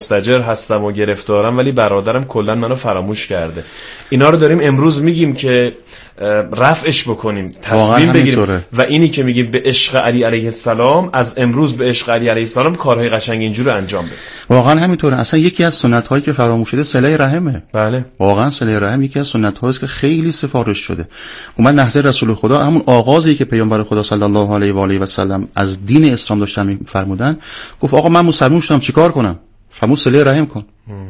مستاجر هستم و گرفتارم، ولی برادرم کلا منو فراموش کرده. اینا رو داریم امروز میگیم که رفعش بکنیم، تصمیم بگیریم. و اینی که میگیم به عشق علی علیه السلام، از امروز به عشق علی علیه السلام کارهای قشنگ اینجور انجام بدیم. واقعا همینطوره. اصلا یکی از سنت هایی که فراموش شده صله رحمه. بله، واقعا صله رحم یکی از سنت هایی است که خیلی سفارش شده. اومد نهضت رسول خدا، همون آغازی که پیامبر خدا صلی الله علیه و آله و سلم از دین اسلام داشتن میفرمودن، گفت آقا من مسلمان شدم چیکار کنم؟ فرمود صله رحم کن.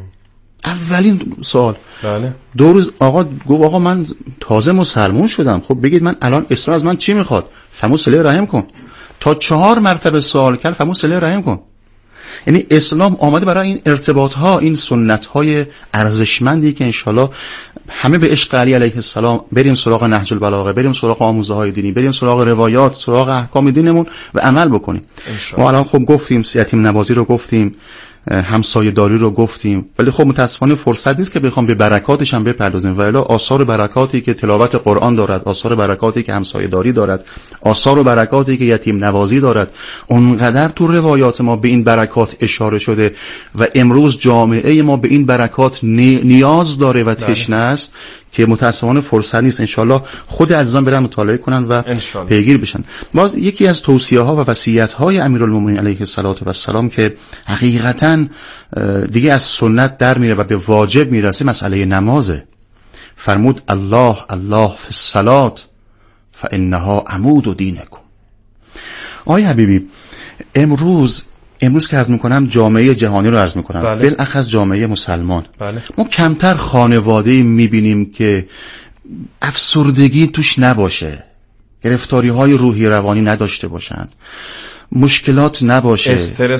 اولین سوال. بله. 2 روز آقا گفت آقا من تازه مسلمان شدم، خب بگید من الان اسلام از من چی میخواد؟ فرمود صله رحم کن. تا 4 مرتبه سوال کرد، فرمود صله رحم کن. یعنی اسلام آمده برای این ارتباط ها، این سنت های ارزشمندی که انشالله همه به عشق علی علیه السلام بریم سراغ نهج البلاغه، بریم سراغ آموزه های دینی، بریم سراغ روایات، سراغ احکام دینمون و عمل بکنیم. ما الان خب گفتیم یتیم نوازی رو گفتیم، همسایه داری رو گفتیم، ولی خب متاسفانه فرصت نیست که بخوام به برکاتش هم بپردازیم. ولی آثار برکاتی که تلاوت قرآن دارد، آثار برکاتی که همسایه داری دارد، آثار و برکاتی که یتیم نوازی دارد، اونقدر تو روایات ما به این برکات اشاره شده و امروز جامعه ما به این برکات نیاز داره و تشنه است که متاسفانه فرصت نیست. انشالله خود عزیزان برن مطالعه کنن و پیگیر بشن. باز یکی از توصیه ها و وصیت های امیرالمومنین علیه السلام که حقیقتا دیگه از سنت در میره و به واجب میرسه، مسئله نمازه. فرمود الله الله فی الصلاة فانها عمود دینکم. آقای حبیبی، امروز که عرض میکنم جامعه جهانی رو عرض میکنم، بله. بالاخص جامعه مسلمان، بله. ما کمتر خانواده میبینیم که افسردگی توش نباشه، گرفتاری های روحی روانی نداشته باشن، مشکلات نباشه،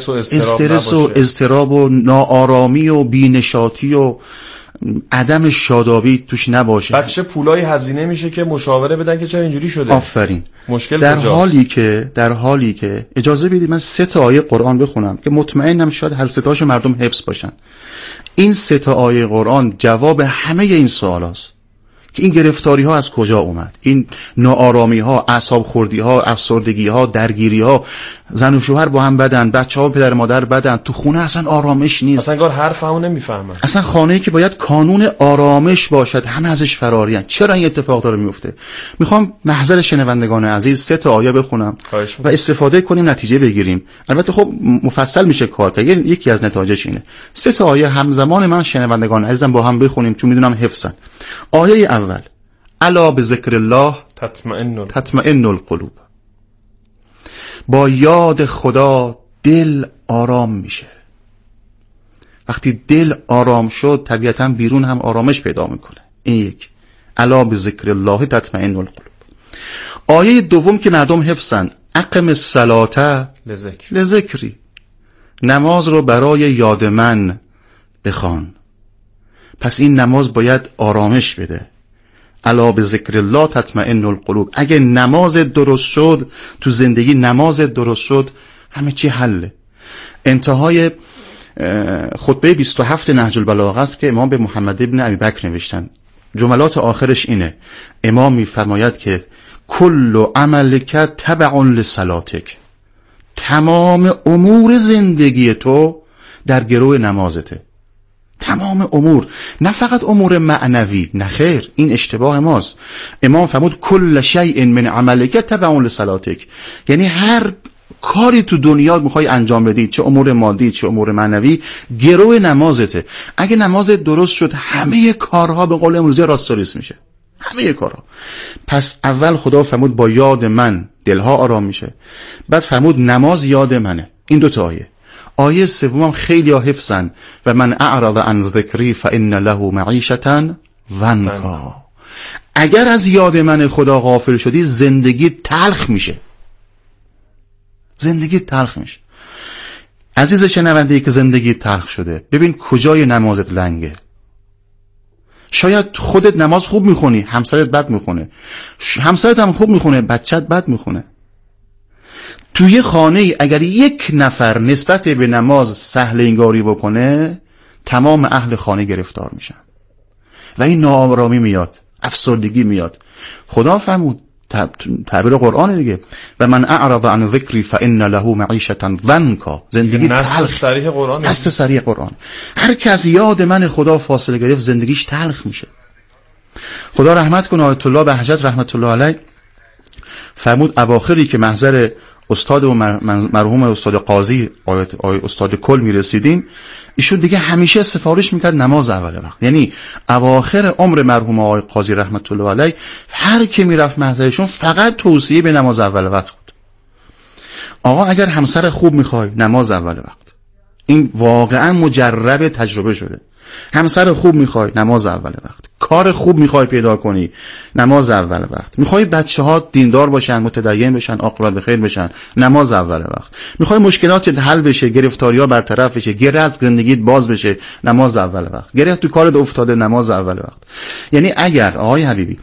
استرس و اضطراب و ناآرامی و بینشاطی و عدم شادابی توش نباشه. بچه پولای هزینه میشه که مشاوره بدن که چرا اینجوری شده. آفرین. مشکل در حالی که اجازه بدید من 3 آیه قرآن بخونم که مطمئنم شاید هر 3 تاشو مردم حفظ باشن. این 3 آیه قرآن جواب همه این سوالاست که این گرفتاری ها از کجا اومد، این ناآرامی ها، اعصاب خوردی ها، افسردگی ها، درگیری ها، زن و شوهر با هم بدن، بچه‌ها پدر مادر بدن، تو خونه اصلا آرامش نیست، اصلا انگار حرفمو نمیفهمن، اصلا خانه‌ای که باید کانون آرامش باشد همه ازش فرارین. چرا این اتفاق داره میفته؟ میخوام محضر شنوندگان عزیز 3 آیه بخونم و استفاده کنیم، نتیجه بگیریم. البته خب مفصل میشه کار کرد، یکی از نتایجش اینه. 3 آیه همزمان من شنوندگان عزیزم با هم بخونیم چون میدونم حفظن. آیه اول: الا بذکر الله تطمئن القلوب. با یاد خدا دل آرام میشه. وقتی دل آرام شد طبیعتا بیرون هم آرامش پیدا میکنه. این یک. الا بذکر الله تطمئن القلوب. آیه دوم که مردم حفظن: اقم الصلاة لذکری. نماز رو برای یاد من بخوان. پس این نماز باید آرامش بده. الا بذکر الله تطمئن القلوب. اگه نماز درست شد تو زندگی، نماز درست شد، همه چی حله. انتهای خطبه 27 نهج البلاغه است که امام به محمد ابن ابی بکر نوشتن. جملات آخرش اینه: امام میفرماید که کل عملک تبع لصلاتک. تمام امور زندگی تو در گرو نمازته. تمام امور، نه فقط امور معنوی. نه خیر، این اشتباه ماست. امام فرمود کل شیء من عملک تبع لصلاتک، یعنی هر کاری تو دنیا میخوای انجام بدی، چه امور مادی چه امور معنوی، گرو نمازته. اگه نماز درست شد همه کارها به قول امروزی راست و ریست میشه، همه کارها. پس اول خدا فرمود با یاد من دلها آرام میشه، بعد فرمود نماز یاد منه. این 2 آیه. آیه سوم خیلی ها حفظن: و من اعرض عن ذکری فان له معیشة ضنکا. اگر از یاد من خدا غافل شدی زندگی تلخ میشه. زندگی تلخ میشه. عزیز شنونده ای که زندگی تلخ شده، ببین کجای نمازت لنگه. شاید خودت نماز خوب میخونی، همسرت بد میخونه، همسرت هم خوب میخونه، بچت بد میخونه. توی خانه ای اگر 1 نفر نسبت به نماز سهل انگاری بکنه، تمام اهل خانه گرفتار میشن و این ناآرامی میاد، افسردگی میاد. خدا فرمود تعبیر قرآن دیگه. و من اعرض عن ذکری فان له معیشة ضنکا. زندگی نص صریح قرآن، نص صریح قرآن. هر کس یاد من خدا فاصله گرفت زندگیش تلخ میشه. خدا رحمت کنه آیت الله بهجت رحمت الله علیه فرمود اواخری که محضر استاد و مرحوم استاد قاضی استاد کل میرسیدیم، ایشون دیگه همیشه سفارش میکرد نماز اول وقت. یعنی اواخر عمر مرحوم آقای قاضی رحمت الله علیه هر کی میرفت محضرشون فقط توصیه به نماز اول وقت بود. آقا اگر همسر خوب میخوای نماز اول وقت، این واقعا مجرب تجربه شده. همسر خوب میخوای نماز اول وقت، کار خوب میخوای پیدا کنی نماز اول وقت، میخوای بچه‌ها دیندار باشن، متدین بشن، عاقبت بخیر بشن نماز اول وقت، میخوای مشکلاتت حل بشه، گرفتاری‌ها برطرف بشه، گره از زندگیت باز بشه نماز اول وقت، گره تو کارت افتاده نماز اول وقت. یعنی اگر آقای حبیبی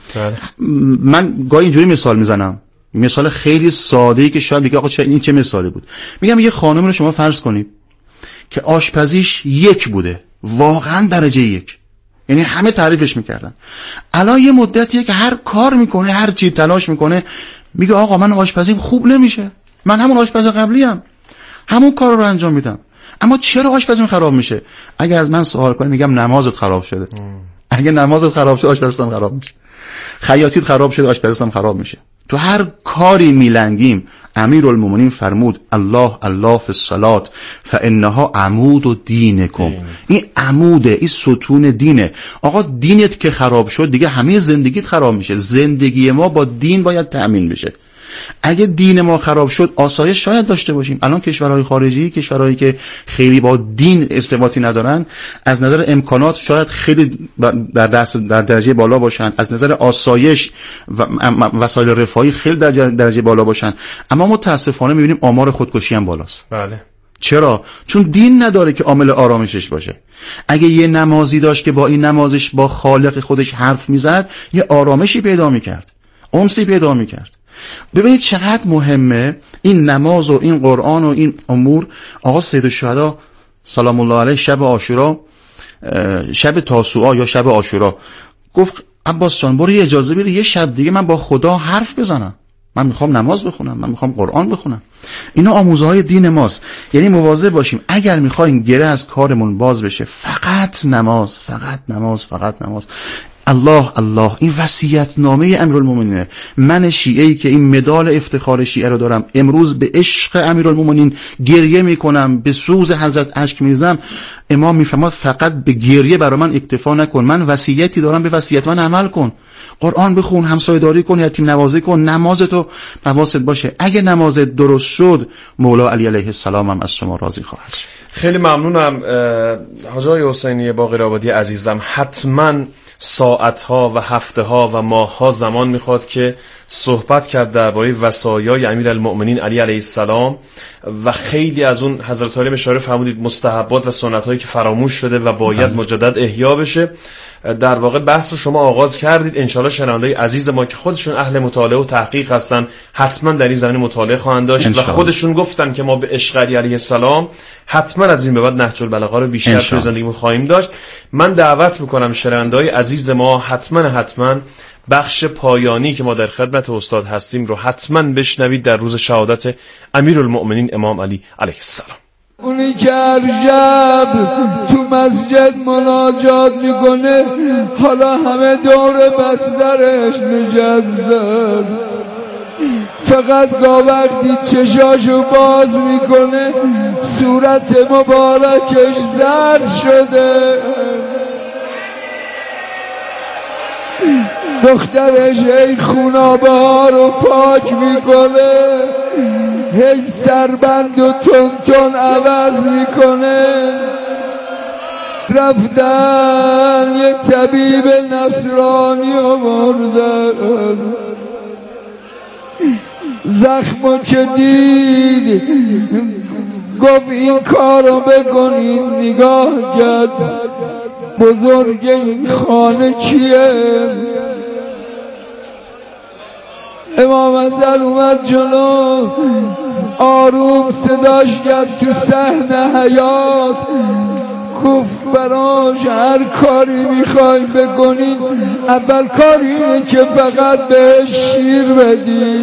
من گاهی اینجوری مثال میزنم، مثال خیلی ساده‌ای که شاید بگی آقا این چه مثالی بود، میگم یه خانم رو شما فرض کنید که آشپزیش 1 بوده، واقعا درجه 1، یعنی همه تعریفش میکردن. الان یه مدتیه که هر کار میکنه، هر چی تلاش میکنه، میگه آقا من آشپزیم خوب نمیشه، من همون آشپز قبلیم، همون کار رو انجام میدم، اما چرا آشپزیم خراب میشه؟ اگه از من سوال کنی میگم نمازت خراب شده. اگه نمازت خراب شده آشپزیتم خراب میشه، خیاطیت خراب شده آشپزیتم خراب میشه. تو هر کاری میلنگیم امیرالمومنین فرمود الله الله فی الصلاة فانها عمود دینکم. این عموده، این ستون دینه. آقا دینت که خراب شد دیگه همه زندگیت خراب میشه. زندگی ما با دین باید تأمین بشه. اگه دین ما خراب شد آسایش شاید داشته باشیم. الان کشورهای خارجی، کشورهایی که خیلی با دین ارتباطی ندارن، از نظر امکانات شاید خیلی در درجه بالا باشن، از نظر آسایش و وسایل رفاهی خیلی درجه بالا باشن، اما متاسفانه میبینیم آمار خودکشی هم بالاست. بله. چرا؟ چون دین نداره که عامل آرامشش باشه. اگه یه نمازی داشت که با این نمازش با خالق خودش حرف میزد، یه آرامشی پیدا میکرد، انسی پیدا میکرد. ببینید چقدر مهمه این نماز و این قرآن و این امور. آقا سید الشهدا سلام الله علیه شب عاشورا، شب تاسوعا یا شب عاشورا گفت عباس جان برو اجازه بده یه شب دیگه من با خدا حرف بزنم، من میخوام نماز بخونم، من میخوام قرآن بخونم. اینا آموزهای دین ماست. یعنی مواظب باشیم اگر میخوایم گره از کارمون باز بشه فقط نماز، فقط نماز، فقط نماز. الله الله، این وصیت نامه امیرالمومنینه. من شیعه‌ای که این مدال افتخار شیعه رو دارم، امروز به عشق امیرالمومنین گریه میکنم، به سوز حضرت اشک میریزم. امام میفرماد فقط به گریه برای من اکتفا نکن، من وصیتی دارم، به وصیت من عمل کن. قرآن بخون، همسایه‌داری کن، یتیم نوازی کن، نمازتو حواست باشه. اگه نمازت درست شد مولا علی علیه السلام هم از شما راضی خواهد شد. خیلی ممنونم حاج آقای حسینی باقرآبادی عزیزم. حتما ساعتها و هفته‌ها و ماه‌ها زمان میخواد که صحبت کرد درباره وصایای امیرالمؤمنین علی علیه السلام و خیلی از اون حضرت علی اشاره فرمودید مستحبات و سنت‌هایی که فراموش شده و باید مجدد احیا بشه. در واقع بحث رو شما آغاز کردید. انشالله شنونده‌های عزیز ما که خودشون اهل مطالعه و تحقیق هستن حتما در این زمینه مطالعه خواهند داشت و خودشون گفتن که ما به عشق علی علیه السلام حتما از این به بعد نهج البلاغه رو بیشتر تو زندگیمون خواهیم داشت. من دعوت میکنم شنونده‌های عزیز ما حتما بخش پایانی که ما در خدمت استاد هستیم رو حتما بشنوید در روز شهادت امیرالمؤمنین امام علی علیه السلام. اونی که هر شب تو مسجد مناجات میکنه حالا همه دور بسترش نشستن، فقط وقتی چشاشو باز میکنه صورت مبارکش زرد شده، دخترش ای خونابه ها رو پاک میکنه، هی سربند و تون عوض میکنه. رفتن یه طبیب نصرانی آوردن، زخمو که دید گفت این کارو بکنین، نگاه کرد بزرگ این خانه کیه؟ امام حسن اومد جلو، آروم صداش کرد تو صحن حیات، گفت براش هر کاری میخواین بکنین اول کار اینه که فقط بهش شیر بدین،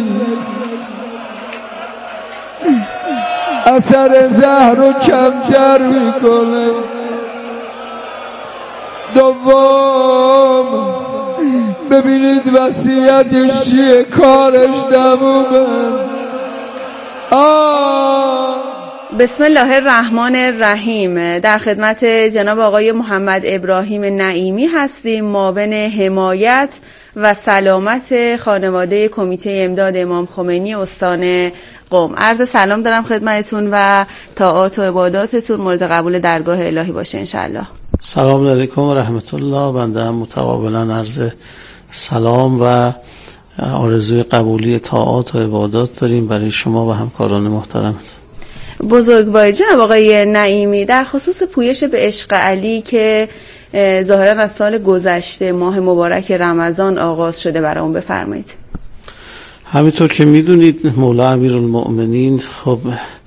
اثر زهر رو کمتر میکنه. دوم ببینید وصیتش چیه، کارش تمومه. بسم الله الرحمن الرحیم. در خدمت جناب آقای محمد ابراهیم نعیمی هستیم، معاون حمایت و سلامت خانواده کمیته امداد امام خمینی استان قم. عرض سلام دارم خدمتتون و طاعات و عباداتتون مورد قبول درگاه الهی باشه انشالله. سلام علیکم و رحمت الله. بنده هم متقابلا عرض سلام و آرزوی قبولی طاعات و عبادات داریم برای شما و همکاران محترم. بزرگوار جناب آقای نعیمی، در خصوص پویش به عشق علی که ظاهرا از سال گذشته ماه مبارک رمضان آغاز شده برامون بفرمایید. همینطور که میدونید مولا امیرالمؤمنین خب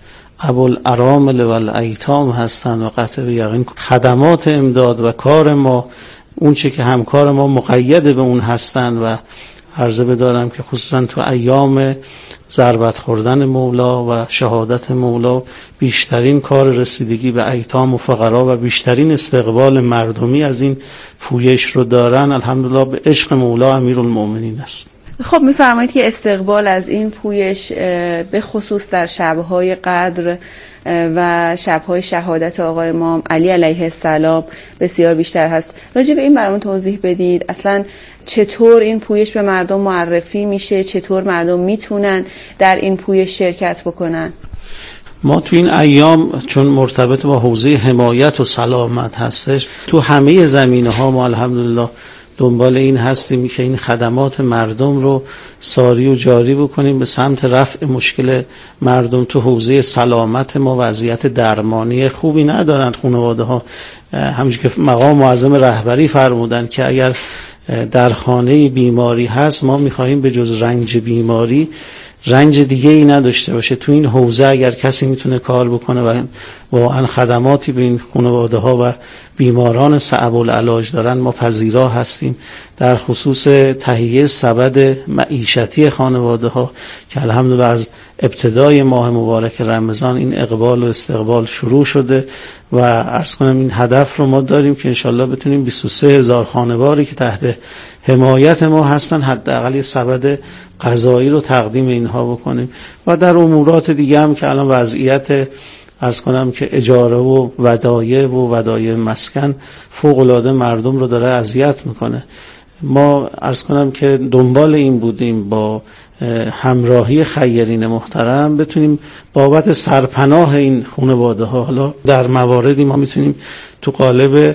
ابوالارامل و الایتام هستن و قطع به یقین خدمات امداد و کار ما اون چه که همکار ما مقید به اون هستن و عرضه بدارم که خصوصا تو ایام ضربت خوردن مولا و شهادت مولا بیشترین کار رسیدگی به ایتام و فقرا و بیشترین استقبال مردمی از این پویش رو دارن الحمدلله به عشق مولا امیرالمؤمنین است. خب میفرمایید که استقبال از این پویش به خصوص در شب‌های قدر و شب‌های شهادت آقا امام علی علیه السلام بسیار بیشتر هست. راجع به این برامون توضیح بدید. اصلا چطور این پویش به مردم معرفی میشه؟ چطور مردم میتونن در این پویش شرکت بکنن؟ ما تو این ایام چون مرتبط با حوزه حمایت و سلامت هستش تو همه زمینه‌ها ما الحمدلله دنبال این هستیم که این خدمات مردم رو ساری و جاری بکنیم به سمت رفع مشکل مردم. تو حوزه سلامت ما وضعیت درمانی خوبی ندارن خانواده ها، همونجوری که مقام معظم رهبری فرمودن که اگر در خانه بیماری هست ما می‌خواهیم به جز رنج بیماری رنج دیگه ای نداشته باشه. تو این حوزه اگر کسی میتونه کار بکنه و واقعا خدماتی به این خانواده ها و بیماران صعب العلاج دارن ما پذیرا هستیم. در خصوص تهیه سبد معیشتی خانواده ها که الحمدلله از ابتدای ماه مبارک رمضان این اقبال و استقبال شروع شده و عرض کنم این هدف رو ما داریم که انشالله بتونیم 23,000 خانواری که تحت حمایت ما هستن حداقل یه سبد غذایی رو تقدیم اینها بکنیم و در امورات دیگه هم که الان وضعیت عرض کنم که اجاره و ودایع مسکن فوق العاده مردم رو داره اذیت میکنه. ما عرض کنم که دنبال این بودیم با همراهی خیرین محترم بتونیم بابت سرپناه این خانواده ها، حالا در مواردی ما میتونیم تو قالب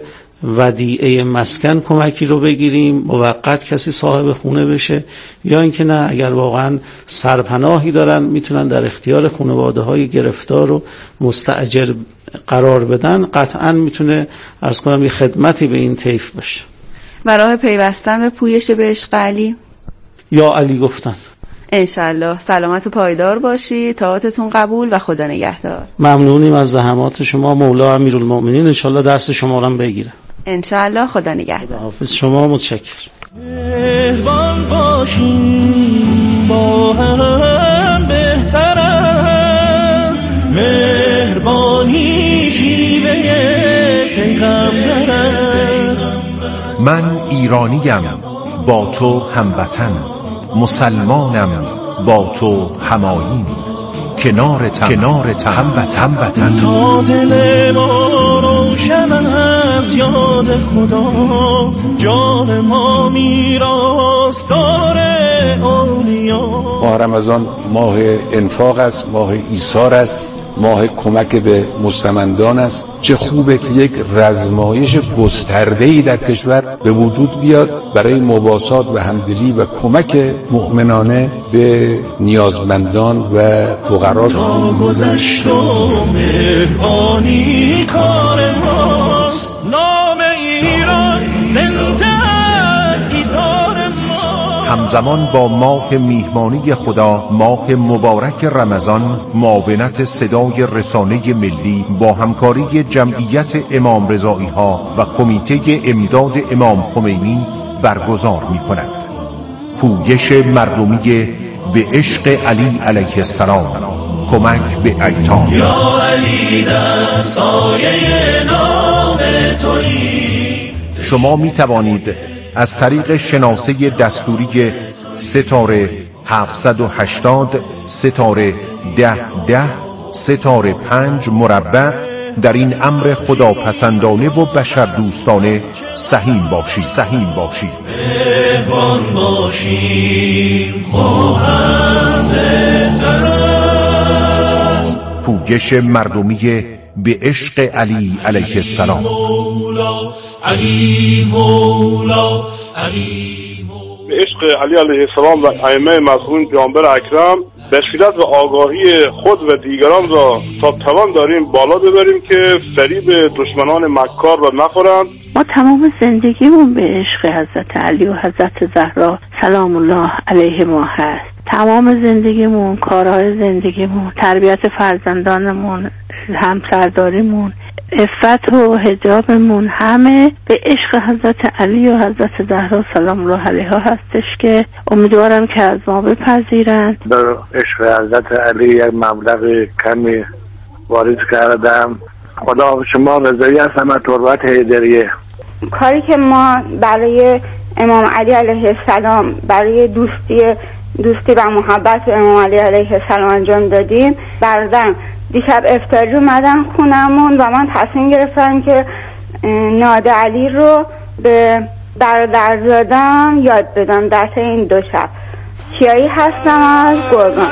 ودیعه مسکن کمکی رو بگیریم موقت کسی صاحب خونه بشه، یا اینکه نه اگر واقعا سرپناهی دارن میتونن در اختیار خانواده های گرفتار و مستاجر قرار بدن، قطعا میتونه عرض کنم یه خدمتی به این طیف باشه. و راه پیوستن به پویش به عشق علی یا علی گفتن انشالله. سلامت و پایدار باشی، طاعاتتون قبول و خدا نگهدار. ممنونیم از زحمات شما. مولا امیرالمؤمنین انشالله درس شما رو هم بگیره انشالله. خدا نگهدار. حافظ شما. متشکرم. مهربان باشیم با هم بهتر است، مهربانی شیوه پیغمبر است. من ایرانیم با تو هموطن، مسلمانم با تو هماییم، کنارتم هموطن. تا دل ما روشن از یاد خداست، جان ما میراث داره اولیا. ماه رمضان ماه انفاق است، ماه ایثار است، ماه کمک به مستمندان است. چه خوبه که یک رزمایش گسترده‌ای در کشور به وجود بیاد برای مواسات و همدلی و کمک مؤمنانه به نیازمندان و فقرا. تا گذشت و مهربانی کار ماست، نام ایران زنده از ایثار ما. همزمان با ماه میهمانی خدا، ماه مبارک رمضان، معاونت صدای رسانه ملی با همکاری جمعیت امام رضایی ها و کمیته امداد امام خمینی برگزار می کند. پویش مردمی به عشق علی علیه السلام، کمک به ایتام. یا علی در سایه نام تویی. شما می توانید از طریق شناسه دستوری ستاره 780 ستاره 1010 5 مربع در این امر خداپسندانه و بشر دوستانه سهیم باشید. مهربان باشیم با هم بهتر. پویش مردمی به عشق علی علیه السلام. به عشق علی علیه السلام و ائمه معصومین پیامبر اکرم بصیرت و آگاهی خود و دیگران را تا توان داریم بالا ببریم که فریب دشمنان مکار را نخورند. ما تمام زندگیمون به عشق حضرت علی و حضرت زهرا سلام الله علیه ما هست. تمام زندگیمون، کارهای زندگیمون، تربیت فرزندانمون، همسرداریمون، عفت و حجابمون همه به عشق حضرت علی و حضرت زهرا سلام الله علیها هستش که امیدوارم که از ما بپذیرن. در عشق حضرت علی یک مبلغ کمی وارد کردم. خدا شما رضایی هستم از تربت حیدریه. کاری که ما برای امام علی علیه السلام، برای دوستی و محبت امام علی علیه السلام انجام دادیم، برادرم دیشب افطاری اومدن خونمون و من تصمیم گرفتم که ناد علی رو به برادرزادم یاد بدم در این دو شب. کیایی هستم از گرگان.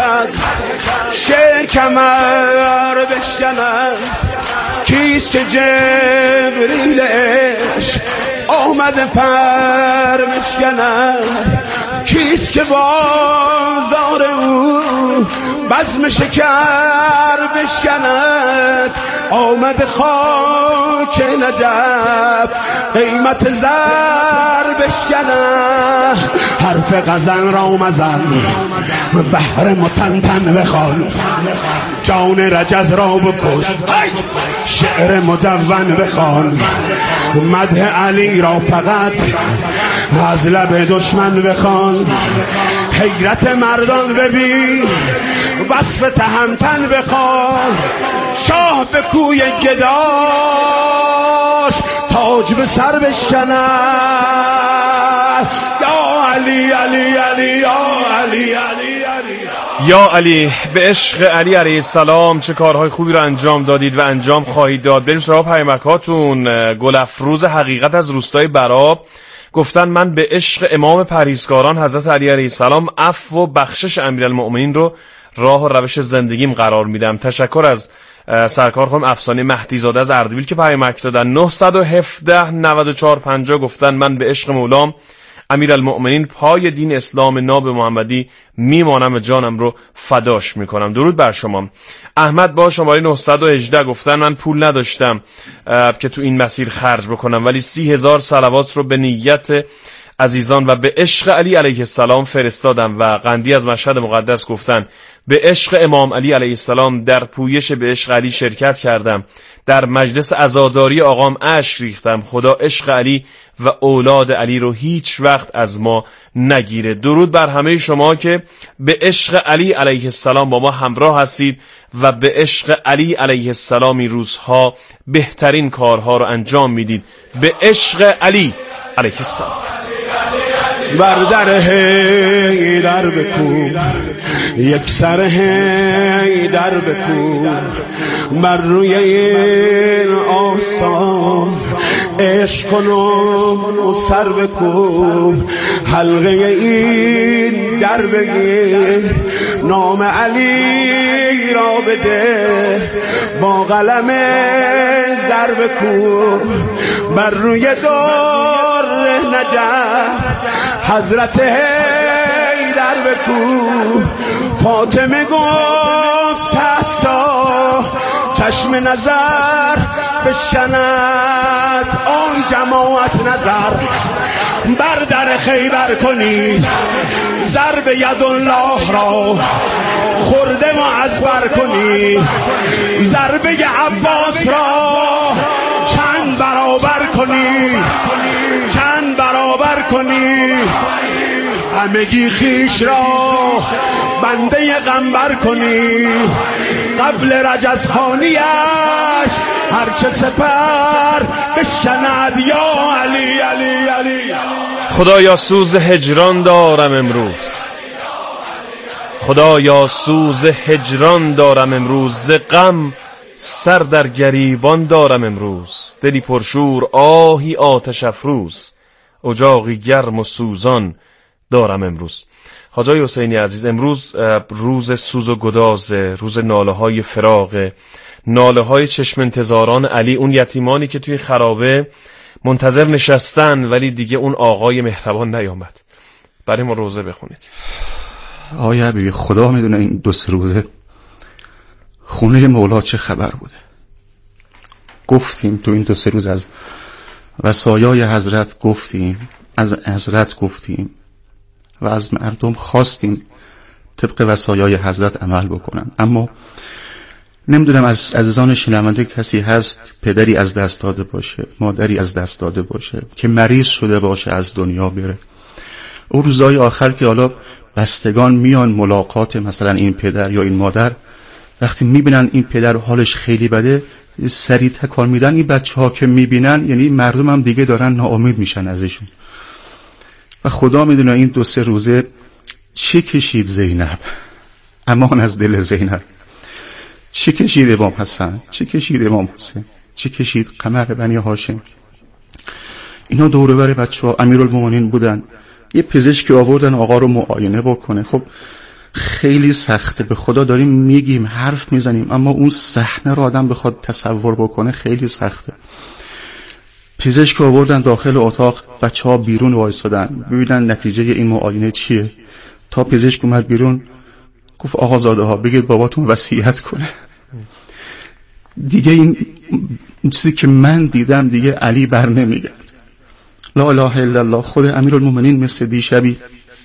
شعر کمر بشکنم، کیست که جبریل عشق آمده پر بشکنم، کیست که بازار او بزم شکر بشکند، آمد خاک نجف قیمت زر بشکند، حرف غزل را مزن بحر متنتن بخوان، جان رجز را بکش شعر مدون بخوان، مدح علی را فقط از لب دشمن بخوان، حیرت مردان ببین وصف تهمتن بخوان، شاه به کوی گداش تاج به سر بشکند. یا علی علی علی یا علی علی علی یا علی، به عشق علی علیه السلام چه کارهای خوبی رو انجام دادید و انجام خواهید داد. بریم سراغ پیامکاتون. گل افروز حقیقت از روستای براب گفتن من به عشق امام پرهیزکاران حضرت علی علیه السلام عفو و بخشش امیرالمؤمنین رو راه و روش زندگیم قرار میدم. تشکر از سرکار خانم افسانه مهدی زاده از اردبیل که پیامک دادن. 917 94 50 گفتن من به عشق مولام امیرالمؤمنین پای دین اسلام ناب محمدی میمانم و جانم رو فداش میکنم. درود بر شما. احمد با شماره 918 گفتن من پول نداشتم که تو این مسیر خرج بکنم، ولی 30,000 صلوات رو به نیت عزیزان و به عشق علی علیه السلام فرستادم. و قندی از مشهد مقدس گفتن به عشق امام علی علیه السلام در پویش به عشق علی شرکت کردم، در مجلس عزاداری آقام اشک ریختم. خدا عشق علی و اولاد علی رو هیچ وقت از ما نگیره. درود بر همه شما که به عشق علی علیه السلام با ما همراه هستید و به عشق علی علیه السلام این روزها بهترین کارها رو انجام میدید. به عشق علی علیه السلام. بردر حیدر بکن، یک سر حیدر بکن، بر روی این آستان عشق کن و سر بکن، حلقه این در بگیر، نام علی را بده، با قلم زر بکن، بر روی دار نجف حضرت حیدر بکن. فاطمه گفت پستا چشم نظر بشکند، آی جماعت نظر بر در خیبر کنید، ضرب یدالله را خورده معذبر کنید، ضربه عباس را چند برابر کنید، چند برابر کنید، همگی خیش را بنده غمبر کنید، قبل رجزخانیش هرچه سپر بشکند یا علی علی علی. خدایا سوز هجران دارم امروز، خدایا سوز هجران دارم امروز، ز غم سر در گریبان دارم امروز، دلی پرشور آهی آتش افروز، اجاقی گرم و سوزان دارم امروز. حاجی حسینی عزیز، امروز روز سوز و گداز، روز ناله های فراق، ناله های چشم انتظاران علی، اون یتیمانی که توی خرابه منتظر نشستن ولی دیگه اون آقای مهربان نیامد. برای ما روزه بخونید. آیا حبیبی خدا میدونه این 2-3 روزه خونه مولا چه خبر بوده. گفتیم تو این 2-3 روز از وصایای حضرت گفتیم، از حضرت گفتیم و از مردم خواستیم طبق وصایای حضرت عمل بکنن. اما نمیدونم از عزیزان شنونده کسی هست پدری از دست داده باشه، مادری از دست داده باشه که مریض شده باشه از دنیا بره. اون روزهای آخر که حالا بستگان میان ملاقات مثلا این پدر یا این مادر، وقتی میبینن این پدر حالش خیلی بده سریع تکان میدن. این بچه ها که میبینن یعنی مردم هم دیگه دارن ناامید میشن ازشون. و خدا میدونه این 2-3 روزه چی کشید زینب، امان از دل زینب، چی کشید امام حسن، چی کشید امام حسین، چی کشید قمر بنی هاشم. اینا دور بر بچه ها امیرالمومنین بودن. یه پزشکی آوردن آقا رو معاینه بکنه. خب خیلی سخته، به خدا داریم میگیم حرف میزنیم اما اون صحنه رو آدم بخواد تصور بکنه خیلی سخته. پزشک آوردن داخل اتاق، بچه ها بیرون وایسادن ببینن نتیجه این معاینه چیه. تا پزشک اومد بیرون گفت آقا زاده ها بگید باباتون وصیت کنه. دیگه این چیزی که من دیدم دیگه علی بر نمیگرد. لا اله الا الله. خود امیرالمومنین مثل دیشبی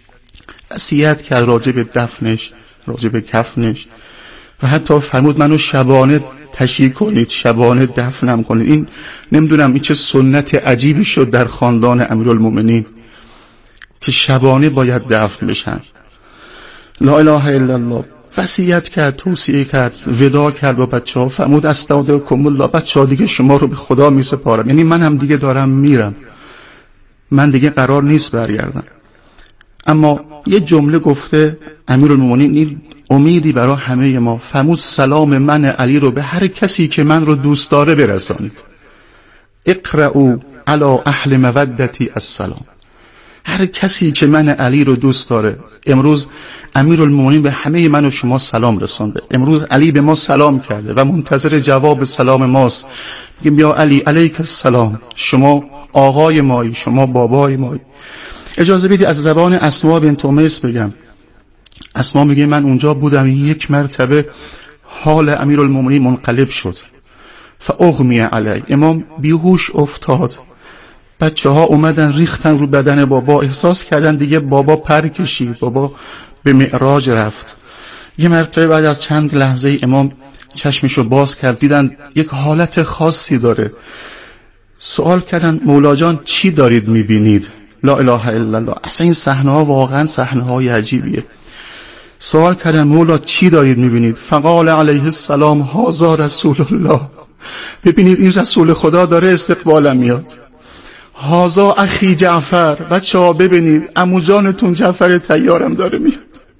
وصیت کرد راجع به دفنش، راجع به کفنش و حتی فرمود منو شبانه تشییع کنید، شبانه دفنم کنید. این نمیدونم این چه سنت عجیبی شد در خاندان امیرالمومنین که شبانه باید دفن بشن. لا اله الا الله. وصیت کرد، توصیه کرد، وداع کرد با بچه ها، فرمود استودعکم الله، بچه ها دیگه شما رو به خدا می سپارم، یعنی من هم دیگه دارم میرم، من دیگه قرار نیست برگردم. اما یه جمله گفته امیرالمومنین، این امیدی برای همه ما، فرمود سلام من علی رو به هر کسی که من رو دوست داره برسانید. اقرأوا علی اهل مودتی السلام. هر کسی که من علی رو دوست داره. امروز امیرالمومنین به همه من و شما سلام رسانده. امروز علی به ما سلام کرده و منتظر جواب سلام ماست. میگیم یا علی علیک السلام، شما آقای مایی، شما بابای مایی. اجازه بدید از زبان اسما بنت امیس بگم. اسما میگه من اونجا بودم، یک مرتبه حال امیرالمومنین منقلب شد، فاغمی علی، امام بیهوش افتاد. بچه ها اومدن ریختن رو بدن بابا، احساس کردن دیگه بابا پر کشید، بابا به معراج رفت. یه مرتبه بعد از چند لحظه امام چشمشو باز کرد، دیدن یک حالت خاصی داره. سوال کردن مولا جان چی دارید میبینید؟ لا اله الا الله. اصلا این صحنه ها واقعا صحنه های عجیبیه. سوال کردن مولا چی دارید میبینید؟ فقال علیه السلام هذا رسول الله. ببینید این رسول خدا داره استقبالم میاد. هذا اخی جعفر، بچه ها ببینید عمو جانتون جعفر طیارم داره میاد.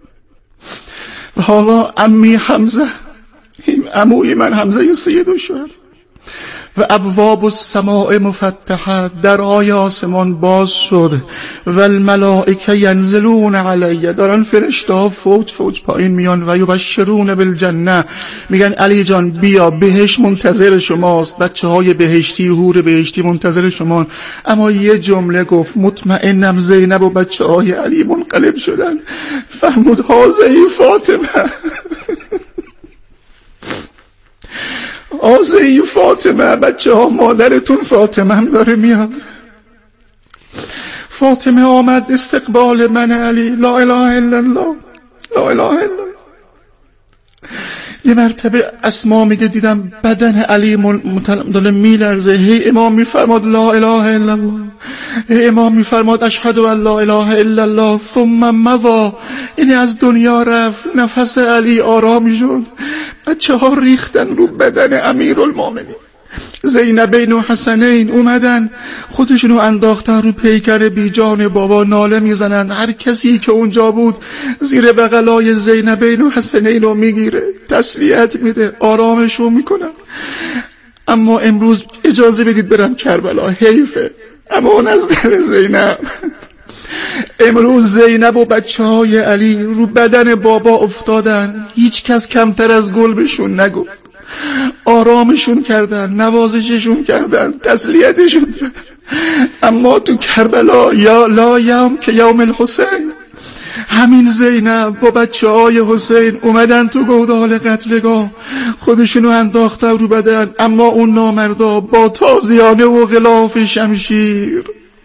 و هذا عمی حمزه، عموی من حمزه سید الشهدا. و ابواب السماء مفتحه، درهای آسمان باز شد. و الملائکه ینزلون علیه، دارن فرشته ها فوج فوج پایین میان. و یبشرون بالجنه، میگن علی جان بیا بهشت منتظر شماست، بچه های بهشتی، حور بهشتی منتظر شما. اما یه جمله گفت مطمئنم زینب و بچه های علی منقلب شدن. فرمود هذه فاطمه، آزهی فاطمه، بچه ها مادرتون فاطمه هم داره میاد. فاطمه آمد استقبال من علی. لا اله الا الله، لا اله الا الله. یه مرتبه اسما میگه دیدم بدن علی داره میلرزه. هی امام میفرماد لا اله الا الله، هی امام میفرماد اشهد ان لا اله الا الله، ثم مضى. یعنی از دنیا رفت. نفس علی آرام شد. بچه ها ریختن رو بدن امیرالمومنین. زینبین و حسنین اومدن خودشونو انداختن رو پیکر بیجان بابا، ناله میزنن. هر کسی که اونجا بود زیر بغلای زینبین و حسنین رو میگیره، تسلیت میده، آرامشون میکنن. اما امروز اجازه بدید برم کربلا، حیفه. اما نظر زینب، امروز زینب و بچه های علی رو بدن بابا افتادن. هیچ کس کمتر از گل بهشون نگفت. آرامشون کردن، نوازششون کردن، تسلیتشون کردن. اما تو کربلا یا لا یوم که یوم الحسین، همین زینب با بچه های حسین اومدن تو گودال قتلگاه، خودشونو انداختن رو بدن. اما اون نامردا با تازیانه و غلاف شمشیر.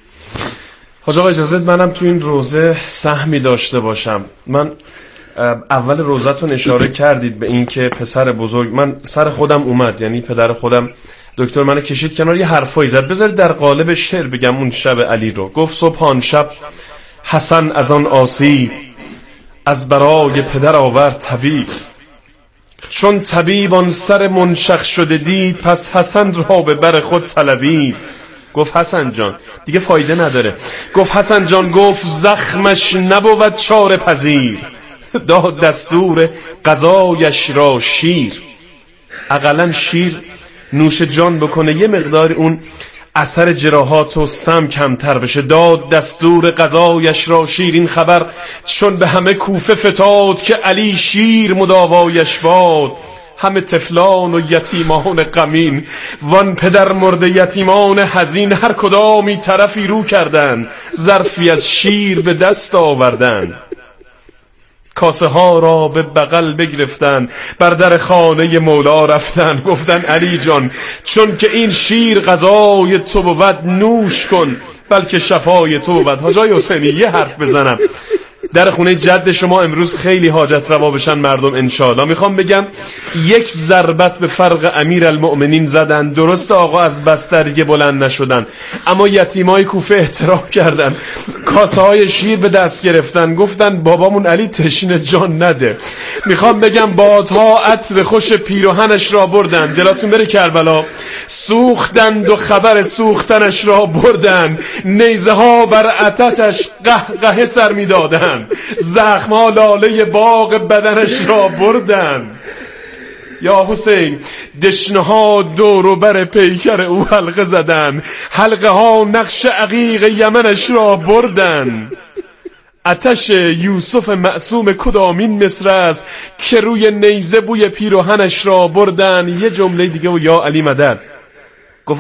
حاج آقا اجازه منم تو این روزه سهمی داشته باشم. من اول روزتون اشاره کردید به این که پسر بزرگ، من سر خودم اومد، یعنی پدر خودم دکتر منو کشید کنار، یه حرفایی زد. بذارید در قالب شعر بگم اون شب علی رو. گفت صبحان شب حسن از آن آسی، از برای پدر آورد طبیب. چون طبیب آن سر منشق شده دید، پس حسن را به بر خود طلبید. گفت حسن جان دیگه فایده نداره. گفت حسن جان، گفت زخمش نبود چاره پذیر، داد دستور غذایش را شیر. اقلن شیر نوش جان بکنه، یه مقدار اون اثر جراحات و سم کمتر بشه. داد دستور غذایش را شیر. این خبر چون به همه کوفه فتاد، که علی شیر مداوایش باد. همه طفلان و یتیمان غمین، وان پدر مرده یتیمان حزین، هر کدامی طرفی رو کردن، ظرفی از شیر به دست آوردن. کاسه ها را به بغل بگرفتن، بر در خانه مولا رفتن. گفتن علی جان چون که این شیر غذای تو بود، نوش کن بلکه شفای تو بود. حاجای حسینی یه حرف بزنم، در خونه جد شما امروز خیلی حاجت روا بشن مردم انشاءالله. میخوام بگم یک ضربت به فرق امیرالمؤمنین زدن. درست آقا از بستر دیگه بلند نشدن، اما یتیمای کوفه احترام کردن، کاسه های شیر به دست گرفتن، گفتن بابامون علی تشنه جان نده. میخوام بگم بادها عطر خوش پیراهنش را بردن. دلاتون بره کربلا. سوختند و خبر سوختنش را بردن، نیزه ها بر عتتش قهقه سر میدادن. زخم‌ها لاله باغ بدنش را بردن. یا حسین دشنه‌ها دور و بر پیکر او حلقه زدن، حلقه ها نقش عقیق یمنش را بردن. آتش یوسف معصوم کدامین مصر است، که روی نیزه بوی پیراهنش را بردن. یه جمله دیگه و یا علی مدد. گفت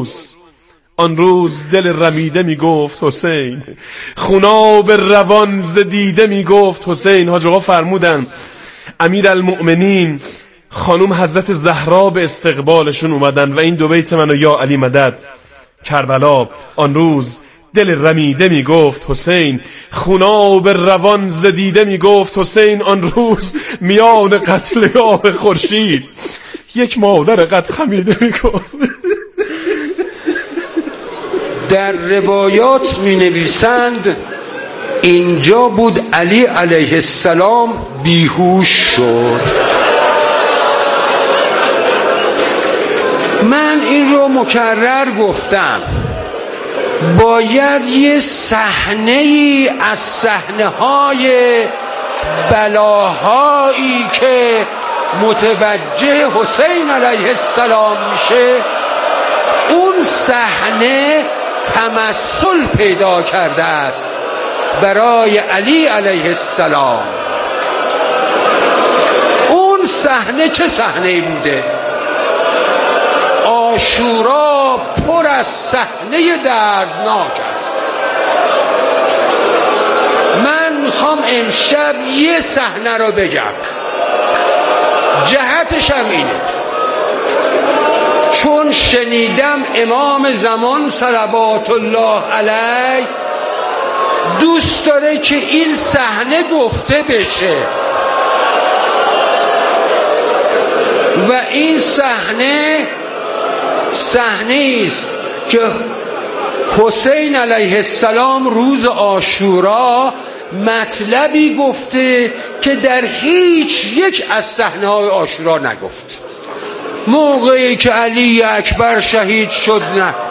آن روز دل رمیده می گفت حسین، خوناب روان زدیده می گفت حسین. حاج آقا فرمودن امیرالمؤمنین خانم حضرت زهرا به استقبالشون اومدن و این دو بیت منو یا علی مدد. کربلا آن روز دل رمیده می گفت حسین، خوناب روان زدیده می گفت حسین. آن روز میان قتلگاه خورشید، یک مادر قد خمیده می گفت. در روایات می نویسند اینجا بود علی علیه السلام بیهوش شد. من این رو مکرر گفتم، باید یه صحنه‌ای از صحنه‌های بلاهایی که متوجه حسین علیه السلام میشه، اون صحنه تمثل پیدا کرده است برای علی علیه السلام. اون صحنه چه صحنه‌ای بوده؟ عاشورا پر از صحنه دردناک است. من میخوام امشب یه صحنه رو بگم، جهتش هم اینه چون شنیدم امام زمان صلوات الله علیه دوست داره که این صحنه گفته بشه و این صحنه است که حسین علیه السلام روز عاشورا مطلبی گفته که در هیچ یک از صحنه‌های عاشورا نگفت. موقعی که علی اکبر شهید شد نه